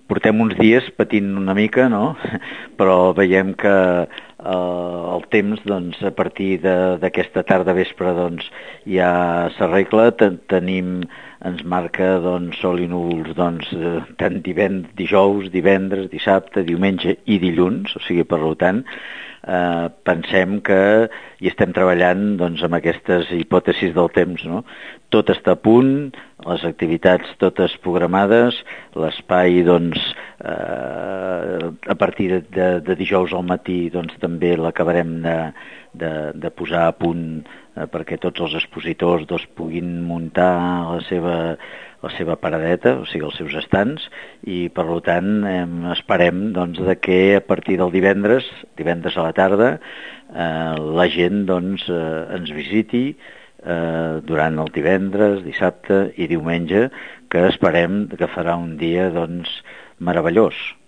portem uns dies patint una mica, no? Però veiem que el temps, doncs, a partir d'aquesta tarda vespre, doncs, ja s'arregla. Ens marca, doncs, sol i núvols, doncs, tant dijous, divendres, dissabte, diumenge i dilluns, o sigui, per tant, pensem que hi estem treballant, doncs, amb aquestes hipòtesis del temps, no? Tot està a punt, les activitats totes programades, l'espai, doncs, a partir de dijous al matí, doncs, també l'acabarem de posar a punt perquè tots els expositors, doncs, puguin muntar la seva paradeta, o sigui, els seus estants, i per tant esperem, doncs, que a partir del divendres a la tarda, la gent, doncs, ens visiti durant el divendres, dissabte i diumenge, que esperem que farà un dia, doncs, meravellós.